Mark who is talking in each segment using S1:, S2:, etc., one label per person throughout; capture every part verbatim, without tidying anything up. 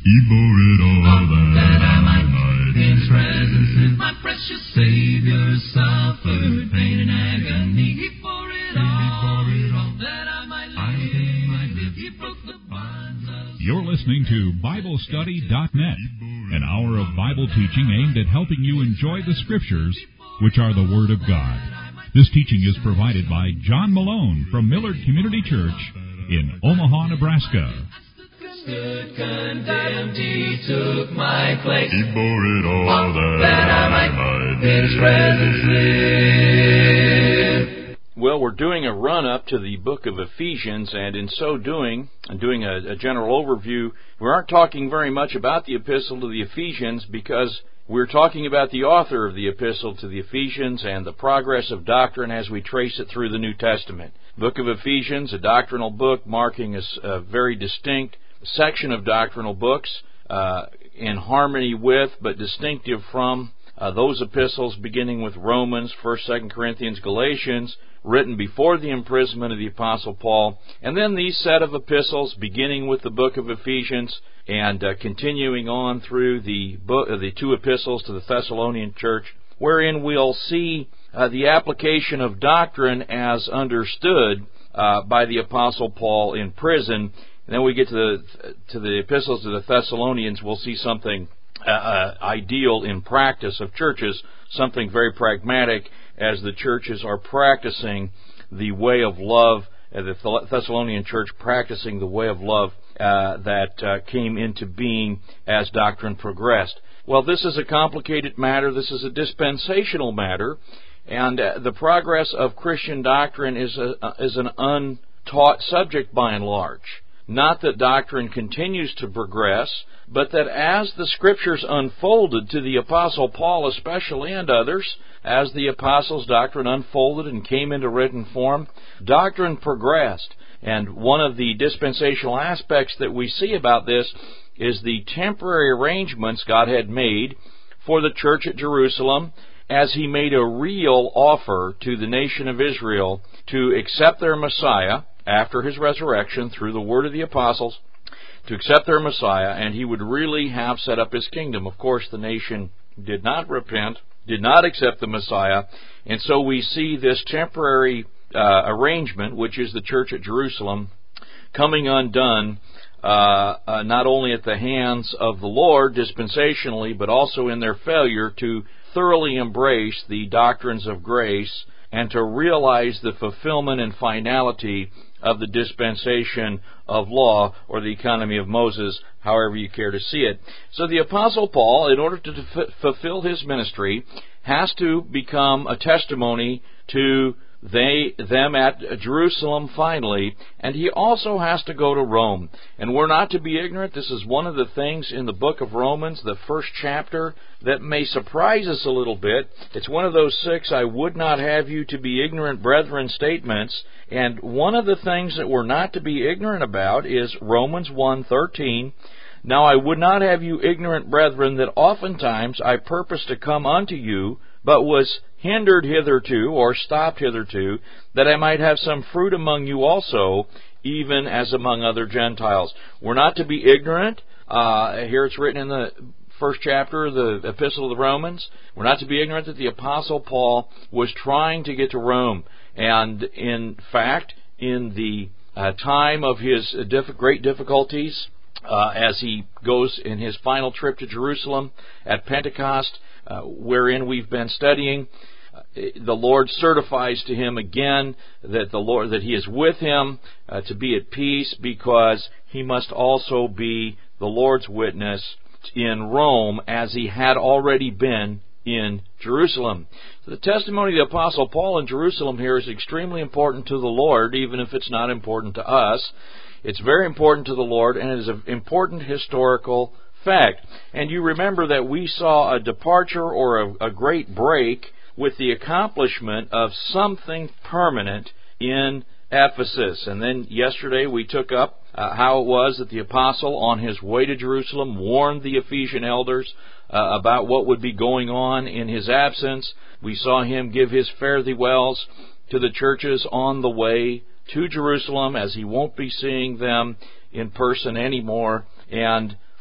S1: He bore it all that I might in His presence. My precious Savior suffered pain and agony. He bore it all that I might live. He broke the bonds of...
S2: You're listening to Bible Study dot net, an hour of Bible teaching aimed at helping you enjoy the Scriptures, which are the Word of God. This teaching is provided by John Malone from Millard Community Church in Omaha, Nebraska.
S1: Stood condemned, He took my place. He bore it all that, that I might in His presence live.
S3: Well, we're doing a run-up to the book of Ephesians, and in so doing, and doing a, a general overview, we aren't talking very much about the epistle to the Ephesians because we're talking about the author of the epistle to the Ephesians and the progress of doctrine as we trace it through the New Testament. Book of Ephesians, a doctrinal book marking a, a very distinct section of doctrinal books uh, in harmony with but distinctive from uh, those epistles beginning with Romans, First, Second Corinthians, Galatians, written before the imprisonment of the Apostle Paul, and then these set of epistles beginning with the book of Ephesians and uh, continuing on through the book, uh, the two epistles to the Thessalonian church, wherein we'll see uh, the application of doctrine as understood uh, by the Apostle Paul in prison. And then we get to the to the epistles to the Thessalonians, we'll see something uh, uh, ideal in practice of churches, something very pragmatic as the churches are practicing the way of love, uh, the Thessalonian church practicing the way of love uh, that uh, came into being as doctrine progressed. Well, this is a complicated matter. This is a dispensational matter, and uh, the progress of Christian doctrine is a, uh, is an untaught subject by and large. Not that doctrine continues to progress, but that as the Scriptures unfolded to the Apostle Paul especially and others, as the Apostles' doctrine unfolded and came into written form, doctrine progressed. And one of the dispensational aspects that we see about this is the temporary arrangements God had made for the church at Jerusalem as He made a real offer to the nation of Israel to accept their Messiah after His resurrection through the word of the apostles, to accept their Messiah, and He would really have set up His kingdom. Of course, the nation did not repent, did not accept the Messiah, and so we see this temporary uh, arrangement, which is the church at Jerusalem, coming undone uh, uh, not only at the hands of the Lord dispensationally, but also in their failure to thoroughly embrace the doctrines of grace and to realize the fulfillment and finality of the dispensation of law, or the economy of Moses, however you care to see it. So the Apostle Paul, in order to f- fulfill his ministry, has to become a testimony to they them at Jerusalem finally, and he also has to go to Rome. And we're not to be ignorant. This is one of the things in the book of Romans, the first chapter, that may surprise us a little bit. It's one of those six I would not have you to be ignorant, brethren, statements. And one of the things that we're not to be ignorant about is Romans one thirteen. Now I would not have you ignorant, brethren, that oftentimes I purposed to come unto you, but was hindered hitherto, or stopped hitherto, that I might have some fruit among you also, even as among other Gentiles. We're not to be ignorant. Uh, here it's written in the first chapter of the Epistle of the Romans. We're not to be ignorant that the Apostle Paul was trying to get to Rome. And in fact, in the uh, time of his diff- great difficulties, uh, as he goes in his final trip to Jerusalem at Pentecost, uh, wherein we've been studying, uh, the Lord certifies to him again that the Lord that He is with him uh, to be at peace, because he must also be the Lord's witness in Rome as he had already been in Jerusalem. So the testimony of the Apostle Paul in Jerusalem here is extremely important to the Lord, even if it's not important to us. It's very important to the Lord, and it is an important historical fact. And you remember that we saw a departure or a, a great break with the accomplishment of something permanent in Ephesus. And then yesterday we took up uh, how it was that the apostle, on his way to Jerusalem, warned the Ephesian elders uh, about what would be going on in his absence. We saw him give his fare-thee-wells to the churches on the way to Jerusalem, as he won't be seeing them in person anymore. And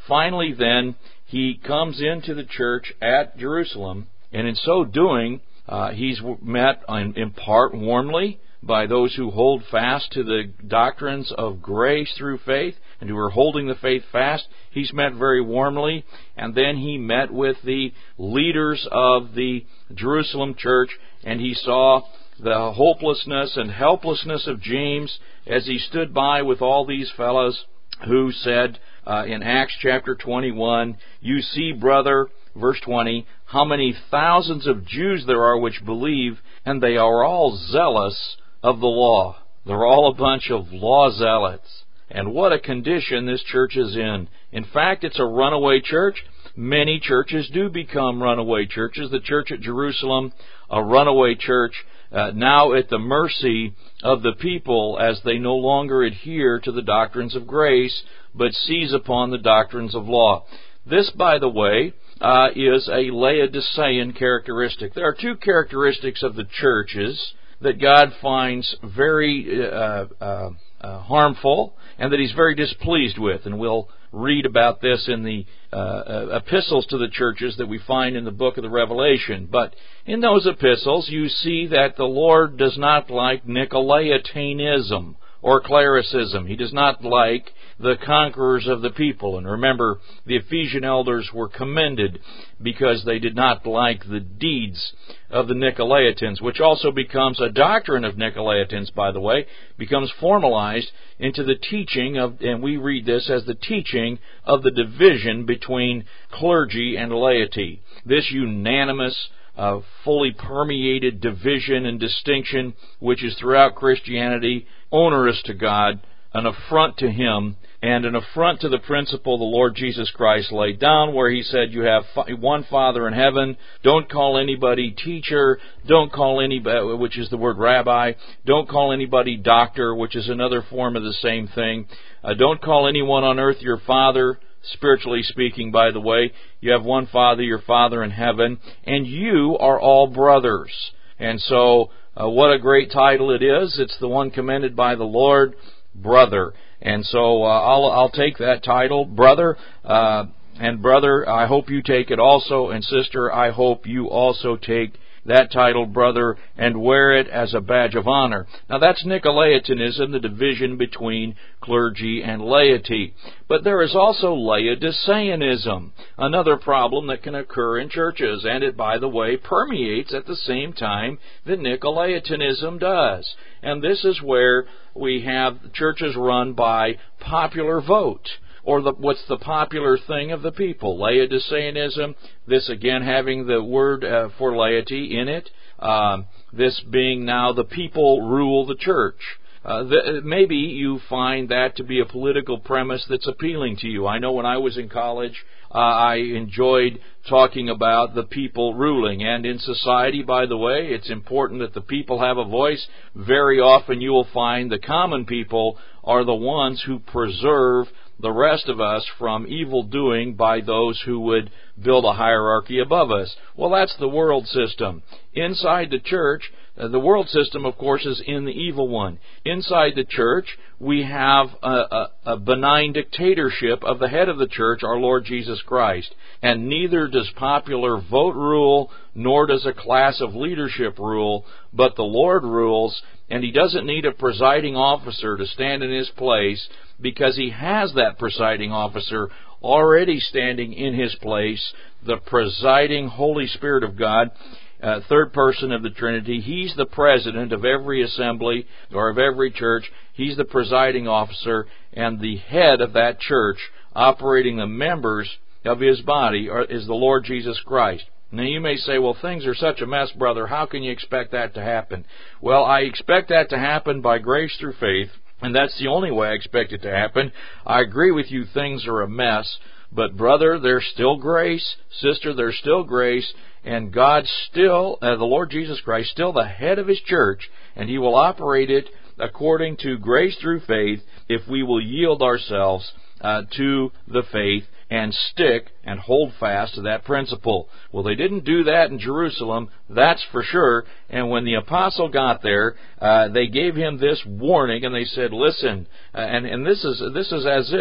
S3: finally then, he comes into the church at Jerusalem, and in so doing, uh, he's met in, in part warmly by those who hold fast to the doctrines of grace through faith and who are holding the faith fast. He's met very warmly, and then he met with the leaders of the Jerusalem church, and he saw the hopelessness and helplessness of James as he stood by with all these fellows who said uh, in Acts chapter twenty-one, "You see, brother," verse twenty, "how many thousands of Jews there are which believe, and they are all zealous of the law." They're all a bunch of law zealots. And what a condition this church is in. In fact, it's a runaway church. Many churches do become runaway churches. The church at Jerusalem, a runaway church, uh, now at the mercy of the people as they no longer adhere to the doctrines of grace, but seize upon the doctrines of law. This, by the way, uh, is a Laodicean characteristic. There are two characteristics of the churches that God finds very uh, uh, uh, harmful and that He's very displeased with. And we'll read about this in the uh, uh, epistles to the churches that we find in the book of the Revelation. But in those epistles, you see that the Lord does not like Nicolaitanism or clericism. He does not like the conquerors of the people. And remember, the Ephesian elders were commended because they did not like the deeds of the Nicolaitans, which also becomes a doctrine of Nicolaitans, by the way, becomes formalized into the teaching of, and we read this as the teaching of the division between clergy and laity. This unanimous Uh, fully permeated division and distinction, which is throughout Christianity, onerous to God, an affront to Him, and an affront to the principle the Lord Jesus Christ laid down, where He said, you have one Father in heaven, don't call anybody teacher, don't call anybody, which is the word rabbi, don't call anybody doctor, which is another form of the same thing, uh, don't call anyone on earth your father. Spiritually speaking, by the way, you have one Father, your Father in heaven, and you are all brothers. And so, uh, what a great title it is. It's the one commended by the Lord, brother. And so, uh, I'll, I'll take that title, brother. Uh, and brother, I hope you take it also. And sister, I hope you also take that title, brother, and wear it as a badge of honor. Now, that's Nicolaitanism, the division between clergy and laity. But there is also Laodiceanism, another problem that can occur in churches, and it, by the way, permeates at the same time that Nicolaitanism does. And this is where we have churches run by popular vote, or the, what's the popular thing of the people. Laodiceanism, this again having the word uh, for laity in it, um, this being now the people rule the church. Uh, the, maybe you find that to be a political premise that's appealing to you. I know when I was in college, uh, I enjoyed talking about the people ruling. And in society, by the way, it's important that the people have a voice. Very often you will find the common people are the ones who preserve the rest of us from evil doing by those who would build a hierarchy above us. Well, that's the world system. Inside the church, uh, the world system, of course, is in the evil one. Inside the church, we have a, a, a benign dictatorship of the head of the church, our Lord Jesus Christ. And neither does popular vote rule, nor does a class of leadership rule, but the Lord rules, and He doesn't need a presiding officer to stand in His place, because He has that presiding officer already standing in His place, the presiding Holy Spirit of God, uh, third person of the Trinity. He's the president of every assembly or of every church. He's the presiding officer, and the head of that church, operating the members of His body, are, is the Lord Jesus Christ. Now you may say, well, things are such a mess, brother. How can you expect that to happen? Well, I expect that to happen by grace through faith. And that's the only way I expect it to happen. I agree with you, things are a mess. But brother, there's still grace. Sister, there's still grace. And God still, uh, the Lord Jesus Christ, still the head of His church. And He will operate it according to grace through faith if we will yield ourselves uh, to the faith and stick and hold fast to that principle. Well, they didn't do that in Jerusalem, that's for sure. And when the apostle got there, uh, they gave him this warning, and they said, listen, uh, and, and this is this is as if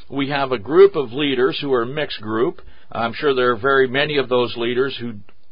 S3: we have a group of leaders who are a mixed group. I'm sure there are very many of those leaders who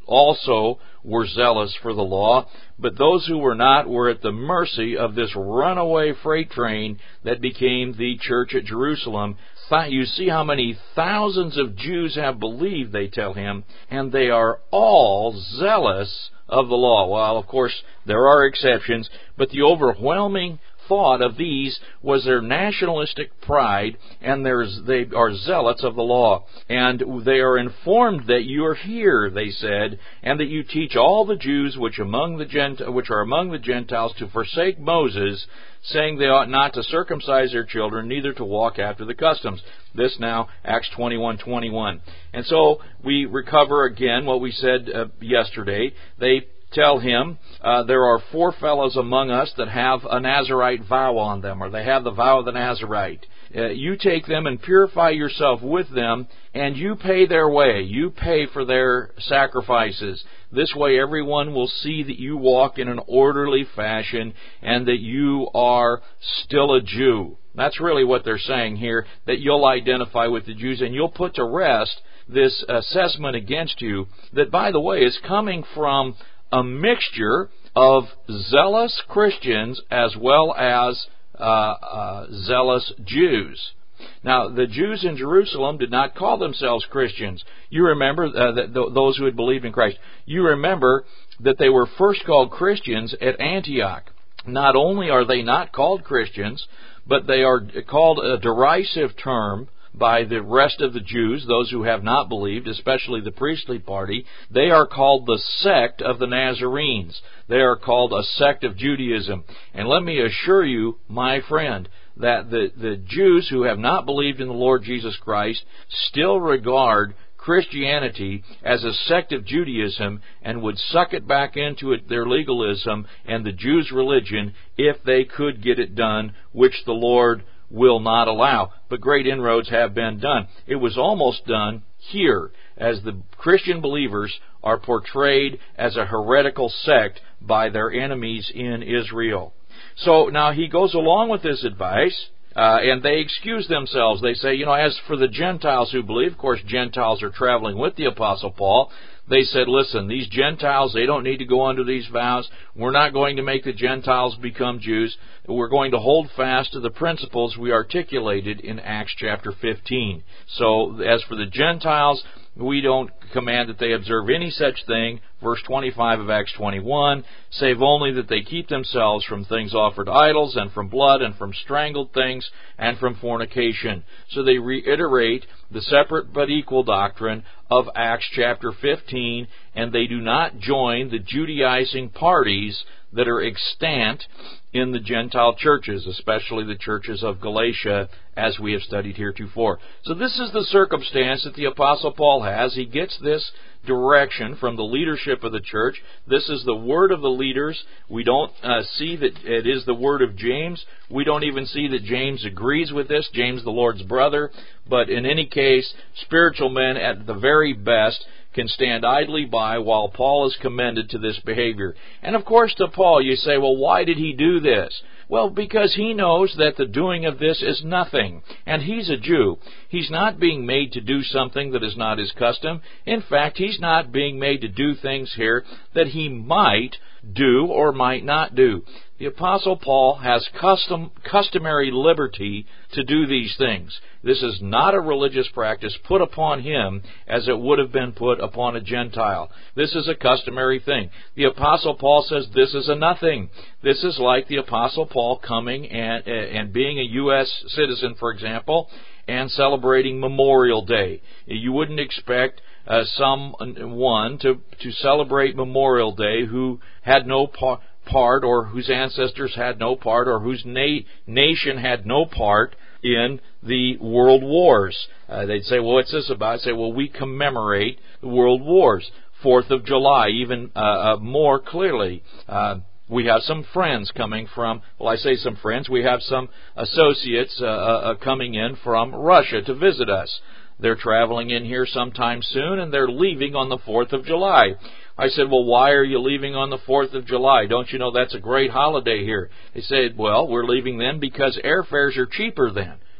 S3: also were zealous for the law, but those who were not were at the mercy of this runaway freight train that became the church at Jerusalem. You see how many thousands of Jews have believed, they tell him, and they are all zealous of the law. Well, of course, there are exceptions, but the overwhelming thought of these was their nationalistic pride, and there's, they are zealots of the law. And they are informed that you are here, they said, and that you teach all the Jews which among the Gent- which are among the Gentiles to forsake Moses, saying they ought not to circumcise their children, neither to walk after the customs. This now, Acts twenty-one twenty-one. And so we recover again what we said uh, yesterday. They tell him, uh, there are four fellows among us that have a Nazirite vow on them, or they have the vow of the Nazirite. Uh, you take them and purify yourself with them, and you pay their way. You pay for their sacrifices. This way everyone will see that you walk in an orderly fashion and that you are still a Jew. That's really what they're saying here, that you'll identify with the Jews and you'll put to rest this assessment against you that, by the way, is coming from a mixture of zealous Christians as well as uh, uh, zealous Jews. Now, the Jews in Jerusalem did not call themselves Christians. You remember, uh, that th- those who had believed in Christ, you remember that they were first called Christians at Antioch. Not only are they not called Christians, but they are called a derisive term by the rest of the Jews, those who have not believed, especially the priestly party. They are called the sect of the Nazarenes. They are called a sect of Judaism. And let me assure you, my friend, that the, the Jews who have not believed in the Lord Jesus Christ still regard Christianity as a sect of Judaism and would suck it back into it, their legalism and the Jews' religion, if they could get it done, which the Lord will not allow. But great inroads have been done. It was almost done here, as the Christian believers are portrayed as a heretical sect by their enemies in Israel. So now he goes along with this advice, uh, and they excuse themselves. They say, you know, as for the Gentiles who believe, of course, Gentiles are traveling with the Apostle Paul. They said, listen, these Gentiles, they don't need to go under these vows. We're not going to make the Gentiles become Jews. We're going to hold fast to the principles we articulated in Acts chapter fifteen. So, as for the Gentiles, we don't command that they observe any such thing. Verse twenty-five of Acts twenty-one, save only that they keep themselves from things offered to idols, and from blood, and from strangled things, and from fornication. So they reiterate the separate but equal doctrine of Acts chapter fifteen, and they do not join the Judaizing parties that are extant in the Gentile churches, especially the churches of Galatia, as we have studied heretofore. So this is the circumstance that the Apostle Paul has. He gets this direction from the leadership of the church. This is the word of the leaders. We don't uh, see that it is the word of James. We don't even see that James agrees with this, James the Lord's brother. But in any case, spiritual men at the very best can stand idly by while Paul is commended to this behavior. And of course to Paul you say, well, why did he do this? Well, because he knows that the doing of this is nothing. And he's a Jew. He's not being made to do something that is not his custom. In fact, he's not being made to do things here that he might do or might not do. The Apostle Paul has custom, customary liberty to do these things. This is not a religious practice put upon him as it would have been put upon a Gentile. This is a customary thing. The Apostle Paul says this is a nothing. This is like the Apostle Paul coming and, and being a U S citizen, for example, and celebrating Memorial Day. You wouldn't expect uh, someone to, to celebrate Memorial Day who had no part part or whose ancestors had no part or whose na- nation had no part in the world wars. Uh, they'd say, well, what's this about? I'd say, well, we commemorate the world wars. Fourth of July, even uh, uh, more clearly. Uh, we have some friends coming from, well, I say some friends, we have some associates uh, uh, coming in from Russia to visit us. They're traveling in here sometime soon, and they're leaving on the fourth of July. I said, well, why are you leaving on the fourth of July? Don't you know that's a great holiday here? They said, well, we're leaving then because airfares are cheaper then.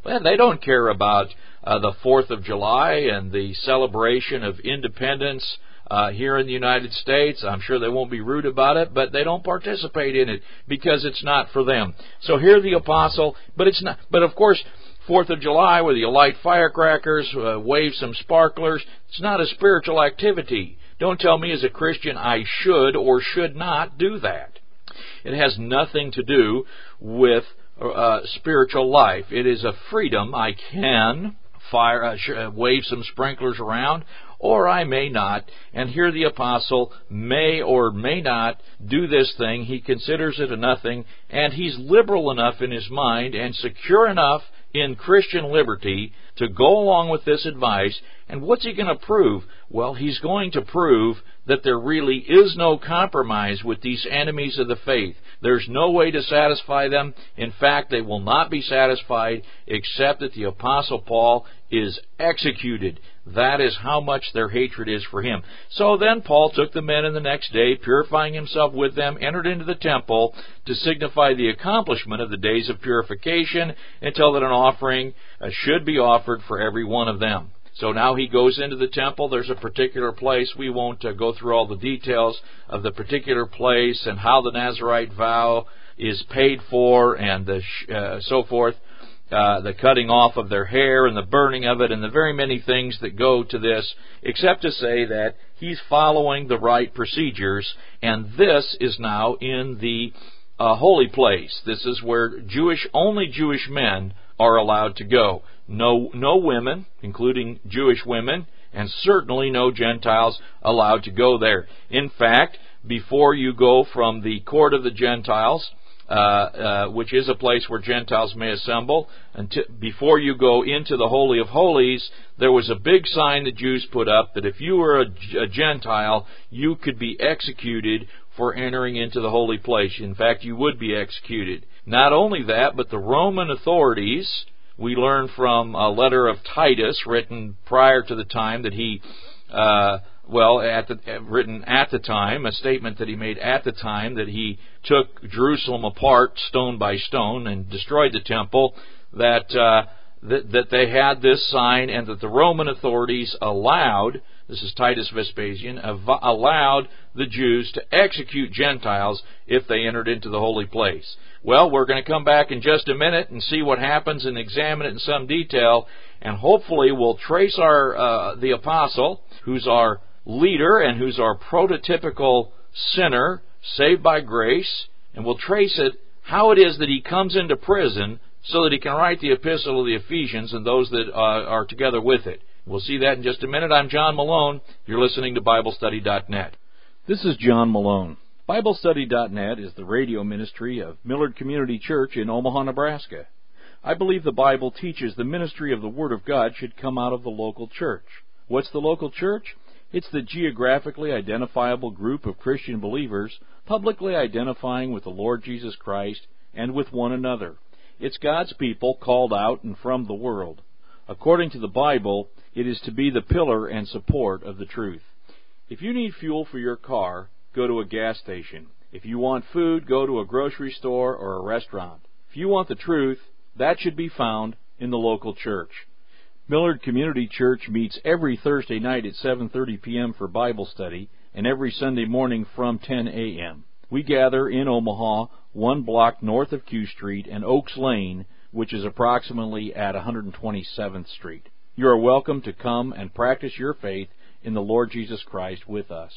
S3: Well, they don't care about uh, the fourth of July and the celebration of independence uh, here in the United States. I'm sure they won't be rude about it, but they don't participate in it because it's not for them. So here the apostle, but it's not. But of course, fourth of July, whether you light firecrackers, uh, wave some sparklers, it's not a spiritual activity. Don't tell me as a Christian I should or should not do that. It has nothing to do with uh, spiritual life. It is a freedom. I can fire, uh, sh- wave some sprinklers around, or I may not. And here the apostle may or may not do this thing. He considers it a nothing, and he's liberal enough in his mind and secure enough in Christian liberty to go along with this advice. And what's he going to prove? Well, he's going to prove that there really is no compromise with these enemies of the faith. There's no way to satisfy them. In fact, they will not be satisfied except that the Apostle Paul is executed. That is how much their hatred is for him. So then Paul took the men in the next day, purifying himself with them, entered into the temple to signify the accomplishment of the days of purification, until that an offering uh, should be offered for every one of them. So now he goes into the temple. There's a particular place. We won't uh, go through all the details of the particular place and how the Nazirite vow is paid for and the sh- uh, so forth. Uh, the cutting off of their hair and the burning of it and the very many things that go to this, except to say that he's following the right procedures, and this is now in the uh, holy place. This is where Jewish, only Jewish men are allowed to go. No, no women, including Jewish women, and certainly no Gentiles allowed to go there. In fact, before you go from the court of the Gentiles, uh, uh, which is a place where Gentiles may assemble, until, before you go into the Holy of Holies, there was a big sign the Jews put up that if you were a, a Gentile, you could be executed for entering into the holy place. In fact, you would be executed. Not only that, but the Roman authorities, we learn from a letter of Titus written prior to the time that he, uh, well, at the, written at the time, a statement that he made at the time that he took Jerusalem apart stone by stone and destroyed the temple, that, uh, that, that they had this sign, and that the Roman authorities allowed, this is Titus Vespasian, allowed the Jews to execute Gentiles if they entered into the holy place. Well, we're going to come back in just a minute and see what happens and examine it in some detail, and hopefully we'll trace our uh, the apostle, who's our leader and who's our prototypical sinner, saved by grace, and we'll trace it, how it is that he comes into prison so that he can write the epistle of the Ephesians and those that uh, are together with it. We'll see that in just a minute. I'm John Malone. You're listening to Bible Study dot net. This is John Malone. Bible Study dot net is the radio ministry of Millard Community Church in Omaha, Nebraska. I believe the Bible teaches the ministry of the Word of God should come out of the local church. What's the local church? It's the geographically identifiable group of Christian believers publicly identifying with the Lord Jesus Christ and with one another. It's God's people called out and from the world. According to the Bible, it is to be the pillar and support of the truth. If you need fuel for your car, go to a gas station. If you want food, go to a grocery store or a restaurant. If you want the truth, that should be found in the local church. Millard Community Church meets every Thursday night at seven thirty p.m. for Bible study and every Sunday morning from ten a.m. We gather in Omaha, one block north of Q Street and Oaks Lane, which is approximately at one hundred twenty-seventh Street. You are welcome to come and practice your faith in the Lord Jesus Christ with us.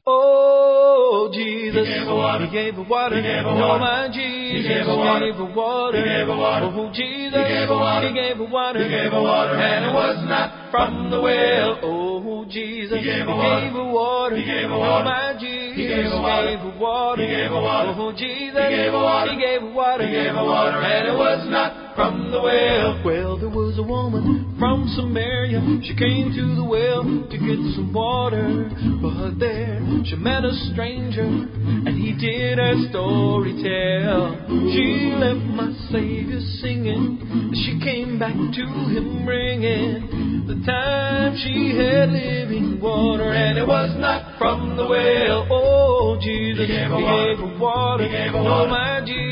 S4: Oh, Jesus, He gave a water.
S5: He gave a water.
S4: He gave a
S5: Oh,
S4: water.
S5: my Jesus,
S4: He gave a water.
S5: He gave a water.
S4: He gave a water.
S5: Oh, Jesus,
S4: He gave a water.
S5: He gave a water.
S4: He gave a water, and it was not from the well.
S5: Oh, Jesus,
S4: He gave a water.
S5: He gave a water.
S4: He gave a
S5: Oh,
S4: water.
S5: my Jesus,
S4: He gave a water.
S5: He gave a water.
S4: He gave a water.
S5: Oh, Jesus,
S4: He gave a water.
S5: He gave a water.
S4: He gave a water, and it was not from the well.
S5: Well, there was a woman from Samaria. She came to the well to get some water. But there she met a stranger, and he did her story tell. She left my Savior singing. She came back to him bringing the time she had living water, and it was not from the well. Oh, Jesus,
S4: He gave a
S5: He
S4: water.
S5: gave a water.
S4: He gave a
S5: Oh,
S4: water.
S5: my Jesus,
S4: He gave a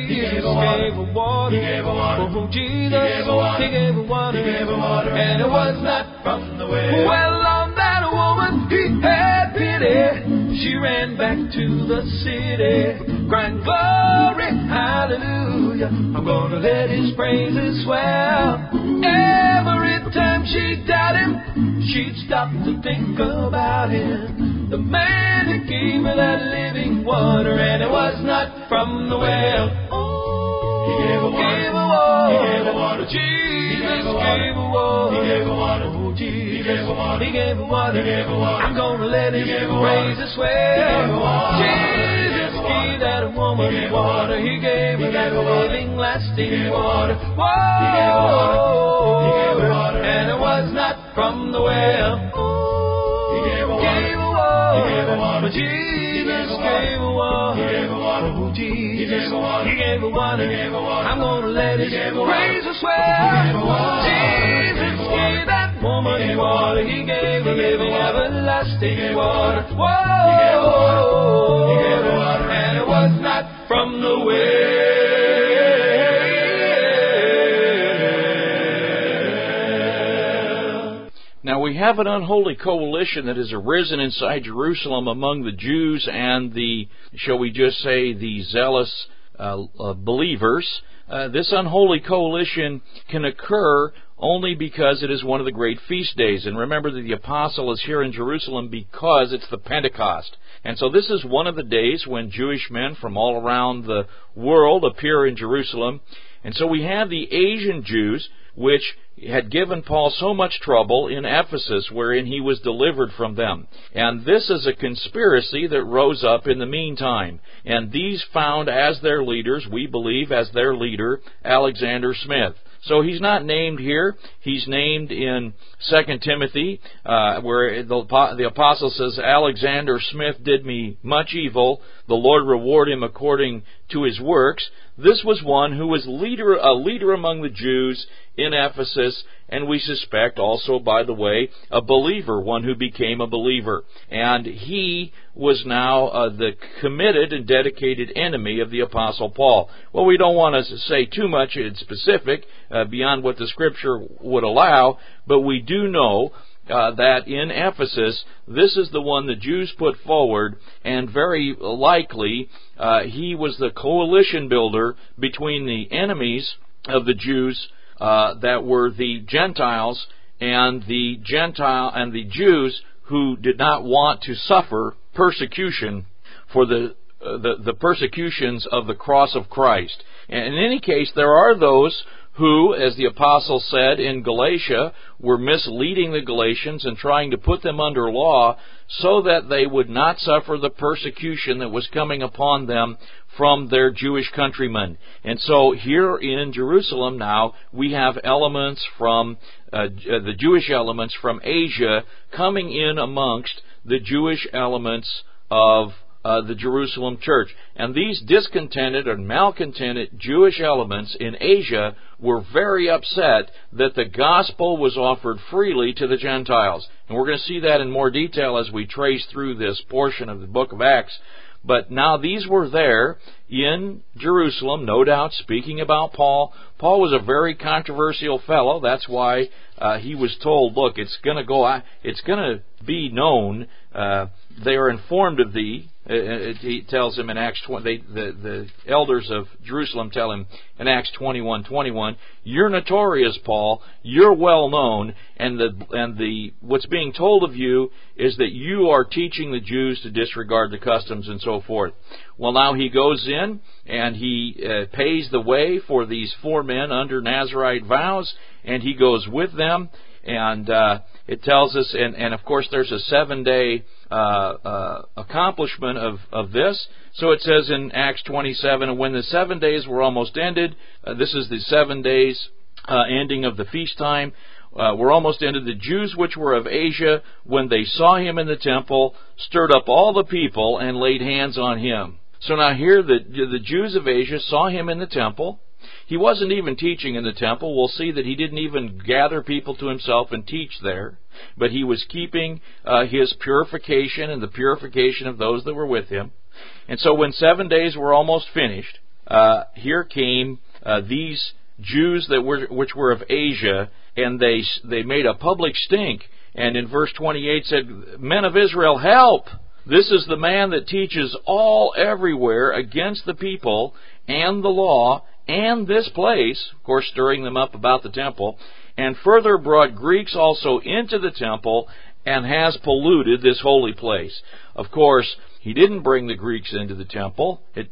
S5: gave her water.
S4: He gave her water.
S5: Oh, Jesus,
S4: He gave her water.
S5: He gave her water.
S4: He gave her water.
S5: And it was not
S4: from the well.
S5: well on that woman He had pity. She ran back to the city, crying, glory, hallelujah. I'm gonna let His praises swell. Every time she doubted Him, she'd stop to think about Him. The man who gave her that living water, and it was not from the well.
S4: He gave her water.
S5: Gave her water.
S4: He gave her water.
S5: Jesus
S4: gave her water.
S5: gave her water.
S4: He gave her water.
S5: Oh, Jesus.
S4: He gave her water.
S5: He gave her water.
S4: He gave her water.
S5: I'm gonna let His
S4: He gave her water.
S5: praises swell.
S4: He gave her water.
S5: Jesus gave that woman
S4: He gave her
S5: water.
S4: water.
S5: He gave
S4: He
S5: her that
S4: gave her water.
S5: living,
S4: He
S5: lasting
S4: gave her
S5: water.
S4: water.
S5: Whoa.
S4: He gave her water. He gave her water.
S5: And it was not from the well.
S4: He gave her water.
S5: Gave her water.
S4: He gave her water.
S5: Jesus
S4: He
S5: gave her water.
S4: He gave her water.
S5: Oh, Jesus.
S4: He gave her water.
S5: He gave her water.
S4: He gave her water.
S5: I'm gonna let His
S4: He gave her water.
S5: praises swell.
S4: He gave her water.
S5: Jesus gave that woman
S4: He gave her
S5: water.
S4: water.
S5: He gave her
S4: He gave her
S5: living,
S4: water.
S5: everlasting
S4: He gave her
S5: water.
S4: water.
S5: Whoa.
S4: He gave her water. He gave her water.
S5: And it was not from the well.
S3: Now we have an unholy coalition that has arisen inside Jerusalem among the Jews and the, shall we just say, the zealous uh, uh, believers. Uh, this unholy coalition can occur only because it is one of the great feast days. And remember that the apostle is here in Jerusalem because it's the Pentecost. And so this is one of the days when Jewish men from all around the world appear in Jerusalem. And so we have the Asian Jews, which had given Paul so much trouble in Ephesus, wherein he was delivered from them. And this is a conspiracy that rose up in the meantime. And these found as their leaders, we believe, as their leader, Alexander Smith. So he's not named here. He's named in Second Timothy, uh, where the, the apostle says, Alexander Smith did me much evil. The Lord reward him according to his works. This was one who was leader, a leader among the Jews in Ephesus, and we suspect also, by the way, a believer, one who became a believer. And he was now uh, the committed and dedicated enemy of the Apostle Paul. Well, we don't want to say too much in specific uh, beyond what the Scripture would allow, but we do know Uh, that in Ephesus, this is the one the Jews put forward, and very likely uh, he was the coalition builder between the enemies of the Jews uh, that were the Gentiles and the Gentile and the Jews who did not want to suffer persecution for the uh, the, the persecutions of the cross of Christ. And in any case, there are those who, as the apostle said in Galatia, were misleading the Galatians and trying to put them under law so that they would not suffer the persecution that was coming upon them from their Jewish countrymen. And so here in Jerusalem now, we have elements from, uh, the Jewish elements from Asia coming in amongst the Jewish elements of Uh, the Jerusalem church. And these discontented and malcontented Jewish elements in Asia were very upset that the gospel was offered freely to the Gentiles. And we're going to see that in more detail as we trace through this portion of the book of Acts. But now these were there in Jerusalem, no doubt speaking about Paul. Paul was a very controversial fellow. That's why uh, he was told, look, it's going to go, it's going to be known, uh, they are informed of thee. Uh, he tells him in Acts twenty, they, the, the elders of Jerusalem tell him in Acts twenty-one twenty-one, you're notorious, Paul, you're well known, and the and the what's being told of you is that you are teaching the Jews to disregard the customs and so forth. Well, now he goes in and he uh, pays the way for these four men under Nazirite vows, and he goes with them, and uh, it tells us, and, and of course there's a seven-day uh, uh, accomplishment of, of this. So it says in Acts twenty-seven, and when the seven days were almost ended, uh, this is the seven days uh, ending of the feast time, uh, were almost ended, the Jews which were of Asia, when they saw him in the temple, stirred up all the people and laid hands on him. So now here the, the Jews of Asia saw him in the temple. He wasn't even teaching in the temple. We'll see that he didn't even gather people to himself and teach there. But he was keeping uh, his purification and the purification of those that were with him. And so when seven days were almost finished, uh, here came uh, these Jews that were which were of Asia, and they they made a public stink. And in verse twenty-eight said, "Men of Israel, help! This is the man that teaches all everywhere against the people and the law and this place," of course stirring them up about the temple, "and further brought Greeks also into the temple and has polluted this holy place." Of course, he didn't bring the Greeks into the temple. It,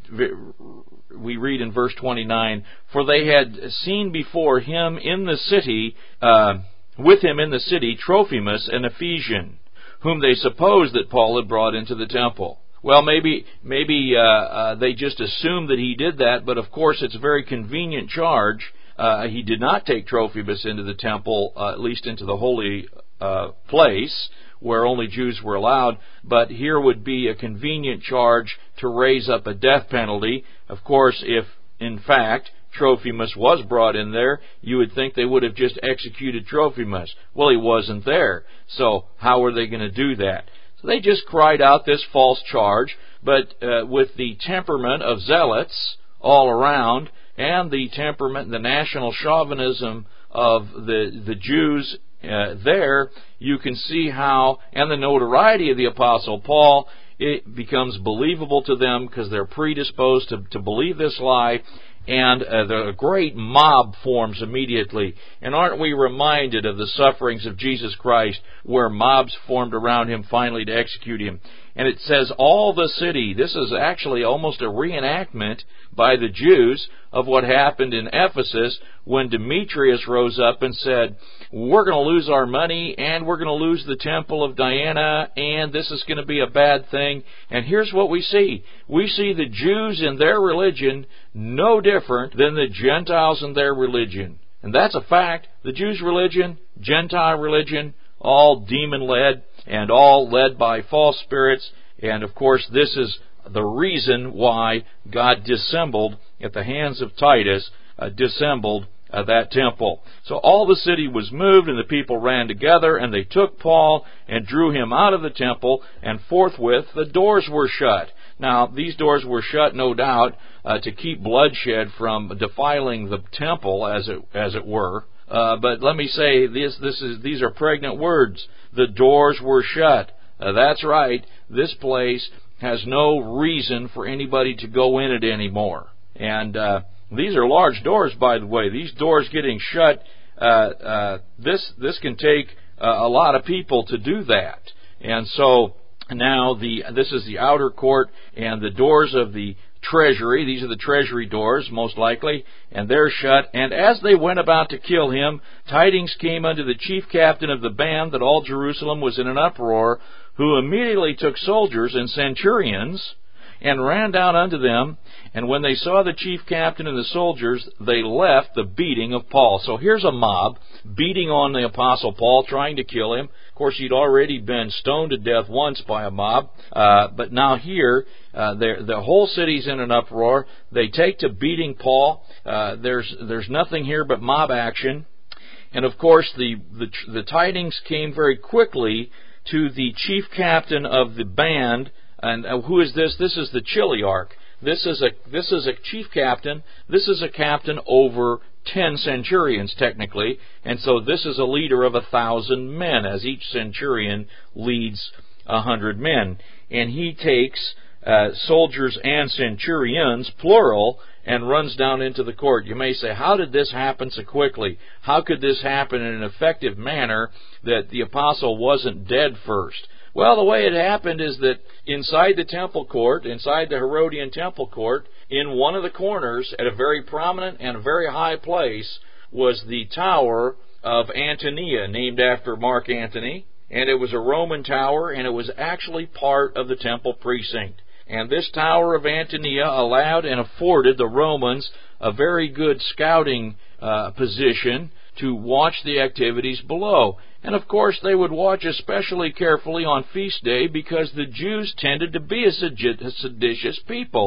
S3: we read in verse twenty-nine, "For they had seen before him in the city, uh, with him in the city, Trophimus, an Ephesian, whom they supposed that Paul had brought into the temple." Well, maybe maybe uh, uh, they just assumed that he did that, but of course it's a very convenient charge. Uh, he did not take Trophimus into the temple, uh, at least into the holy uh, place, where only Jews were allowed, but here would be a convenient charge to raise up a death penalty. Of course, if, in fact, Trophimus was brought in there, you would think they would have just executed Trophimus. Well, he wasn't there, so how were they going to do that? So they just cried out this false charge, but uh, with the temperament of zealots all around, and the temperament, the national chauvinism of the, the Jews uh, there, you can see how, and the notoriety of the Apostle Paul, it becomes believable to them because they're predisposed to, to believe this lie, and uh, the great mob forms immediately. And aren't we reminded of the sufferings of Jesus Christ, where mobs formed around him finally to execute him? And it says all the city. This is actually almost a reenactment by the Jews of what happened in Ephesus when Demetrius rose up and said, "We're going to lose our money, and we're going to lose the temple of Diana, and this is going to be a bad thing." And here's what we see. We see the Jews in their religion no different than the Gentiles in their religion. And that's a fact. The Jews' religion, Gentile religion, all demon-led and all led by false spirits. And of course, this is the reason why God dissembled at the hands of Titus, uh, dissembled uh, that temple. So all the city was moved, and the people ran together, and they took Paul and drew him out of the temple, and forthwith the doors were shut. Now, these doors were shut, no doubt, uh, to keep bloodshed from defiling the temple, as it as it were. Uh, but let me say this: this is these are pregnant words. The doors were shut. Uh, that's right. This place has no reason for anybody to go in it anymore. And uh, these are large doors, by the way. These doors getting shut, uh, uh, this this can take uh, a lot of people to do that. And so now the this is the outer court, and the doors of the treasury, these are the treasury doors, most likely, and they're shut. And as they went about to kill him, tidings came unto the chief captain of the band that all Jerusalem was in an uproar, who immediately took soldiers and centurions, and ran down unto them. And when they saw the chief captain and the soldiers, they left the beating of Paul. So here's a mob beating on the Apostle Paul, trying to kill him. Of course, he'd already been stoned to death once by a mob, uh, but now here, uh, the whole city's in an uproar. They take to beating Paul. Uh, there's there's nothing here but mob action. And of course, the, the the tidings came very quickly to the chief captain of the band. And uh, who is this? This is the Chiliarch. This is a this is a chief captain. This is a captain over ten centurions, technically. And so this is a leader of a thousand men, as each centurion leads a hundred men. And he takes uh, soldiers and centurions, plural, and runs down into the court. You may say, how did this happen so quickly? How could this happen in an effective manner that the apostle wasn't dead first? Well, the way it happened is that inside the temple court, inside the Herodian temple court, in one of the corners, at a very prominent and a very high place, was the Tower of Antonia, named after Mark Antony. And it was a Roman tower, and it was actually part of the temple precinct. And this Tower of Antonia allowed and afforded the Romans a very good scouting uh, position to watch the activities below. And of course they would watch especially carefully on feast day, because the Jews tended to be a seditious people.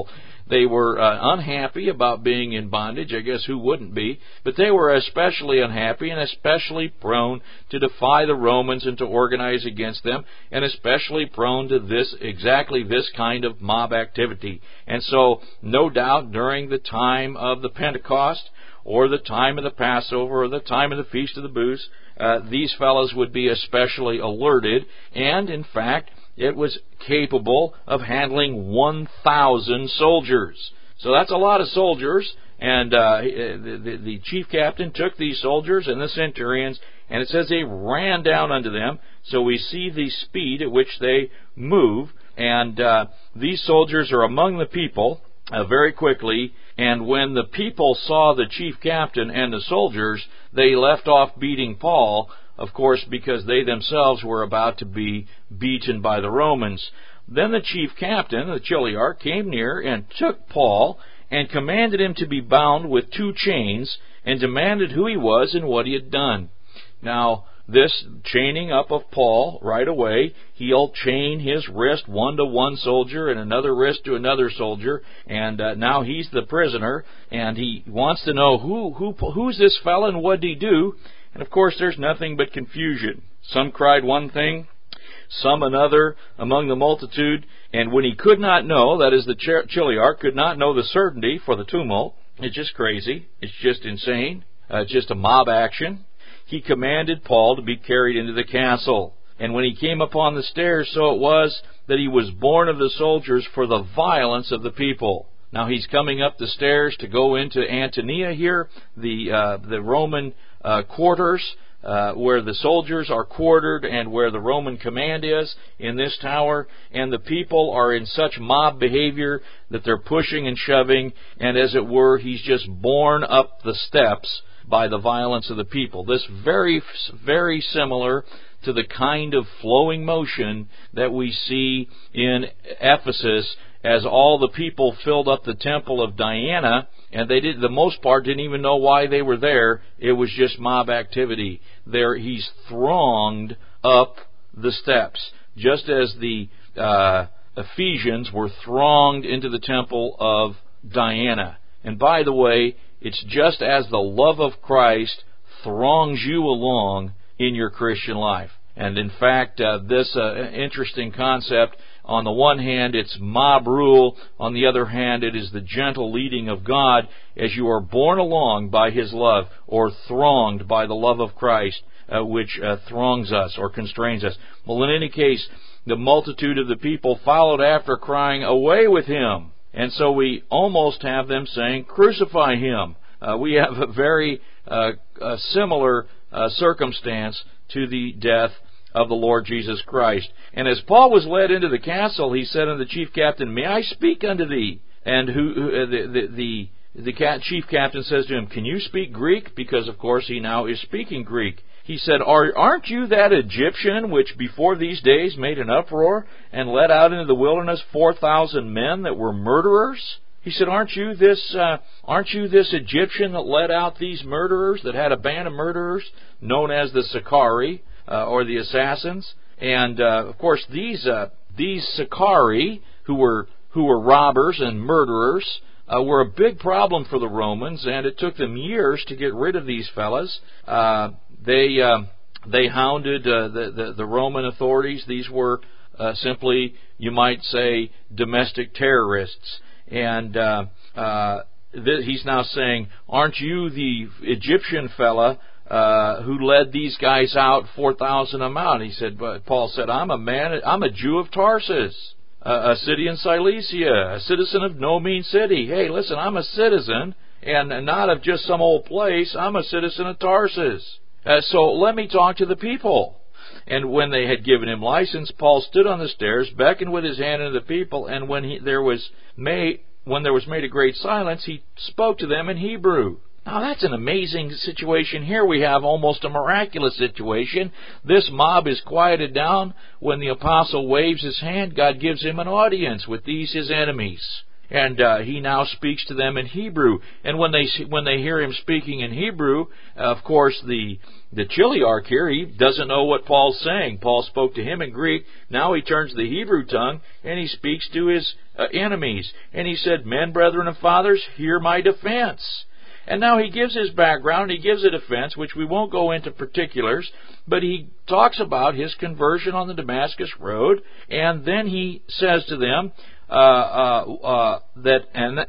S3: They were uh, unhappy about being in bondage. I guess who wouldn't be? But they were especially unhappy and especially prone to defy the Romans and to organize against them, and especially prone to this, exactly this kind of mob activity. And so, no doubt, during the time of the Pentecost, or the time of the Passover, or the time of the Feast of the Booths, uh, these fellows would be especially alerted, and in fact, it was capable of handling one thousand soldiers. So that's a lot of soldiers, and uh, the, the, the chief captain took these soldiers and the centurions, and it says they ran down unto them. So we see the speed at which they move, and uh, these soldiers are among the people uh, very quickly, and when the people saw the chief captain and the soldiers, they left off beating Paul, of course, because they themselves were about to be beaten by the Romans. Then the chief captain, the chiliarch, came near and took Paul and commanded him to be bound with two chains and demanded who he was and what he had done. Now, this chaining up of Paul right away, he'll chain his wrist one to one soldier and another wrist to another soldier, and uh, now he's the prisoner, and he wants to know who who who's this fellow and what did he do? And of course, there's nothing but confusion. Some cried one thing, some another among the multitude, and when he could not know, that is, the chiliarch could not know the certainty for the tumult, it's just crazy, it's just insane, uh, it's just a mob action, he commanded Paul to be carried into the castle. And when he came upon the stairs, so it was that he was borne of the soldiers for the violence of the people. Now he's coming up the stairs to go into Antonia here, the uh, the Roman uh, quarters, uh, where the soldiers are quartered and where the Roman command is in this tower. And the people are in such mob behavior that they're pushing and shoving, and as it were, he's just borne up the steps by the violence of the people. This very, very similar to the kind of flowing motion that we see in Ephesus, as all the people filled up the temple of Diana, and they did, the most part didn't even know why they were there. It was just mob activity. There, he's thronged up the steps, just as the uh, Ephesians were thronged into the temple of Diana. And by the way, it's just as the love of Christ throngs you along in your Christian life. And in fact, uh, this uh, interesting concept, on the one hand, it's mob rule. On the other hand, it is the gentle leading of God as you are borne along by His love, or thronged by the love of Christ, uh, which uh, throngs us or constrains us. Well, in any case, the multitude of the people followed after, crying, "Away with him!" And so we almost have them saying, "Crucify him." Uh, we have a very uh, a similar uh, circumstance to the death of the Lord Jesus Christ. And as Paul was led into the castle, he said unto the chief captain, "May I speak unto thee?" And who, who uh, the the the, the cat, chief captain says to him, "Can you speak Greek?" Because of course he now is speaking Greek. He said, Are, aren't you that Egyptian which before these days made an uproar and led out into the wilderness four thousand men that were murderers? He said, aren't you this uh, aren't you this Egyptian that led out these murderers, that had a band of murderers known as the Sicarii, uh, or the assassins? And uh, of course, these uh, these Sicarii, who were who were robbers and murderers, uh, were a big problem for the Romans, and it took them years to get rid of these fellas. Uh, they uh, they hounded uh, the, the the Roman authorities. These were uh, simply, you might say, domestic terrorists. And uh, uh, th- he's now saying, aren't you the Egyptian fella uh, who led these guys out, four thousand of them out? And he said, but Paul said, I'm a man, I'm a Jew of Tarsus, a, a city in Cilicia, a citizen of no mean city. Hey, listen, I'm a citizen, and not of just some old place. I'm a citizen of Tarsus. Uh, so let me talk to the people. And when they had given him license, Paul stood on the stairs, beckoned with his hand unto the people, and when he, there was made when there was made a great silence, he spoke to them in Hebrew. Now that's an amazing situation. Here we have almost a miraculous situation. This mob is quieted down. When the apostle waves his hand, God gives him an audience with these his enemies. and uh, he now speaks to them in Hebrew. And when they when they hear him speaking in Hebrew, of course, the the Chiliarch here, he doesn't know what Paul's saying. Paul spoke to him in Greek. Now he turns to the Hebrew tongue, and he speaks to his uh, enemies. And he said, "Men, brethren, and fathers, hear my defense." And now he gives his background, he gives a defense, which we won't go into particulars, but he talks about his conversion on the Damascus Road, and then he says to them uh, uh, uh, that